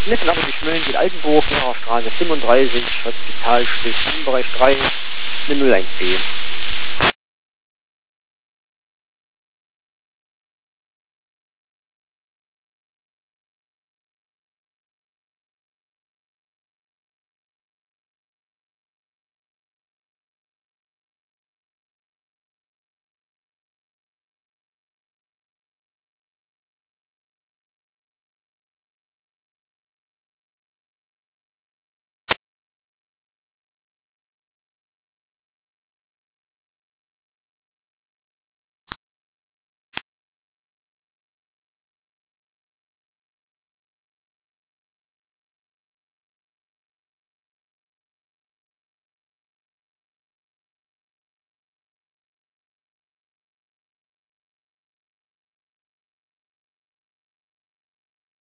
Mittelachtung Schmölln, Altenburg, Straße 35, Hospitalstrich, Bereich 3, eine 01B.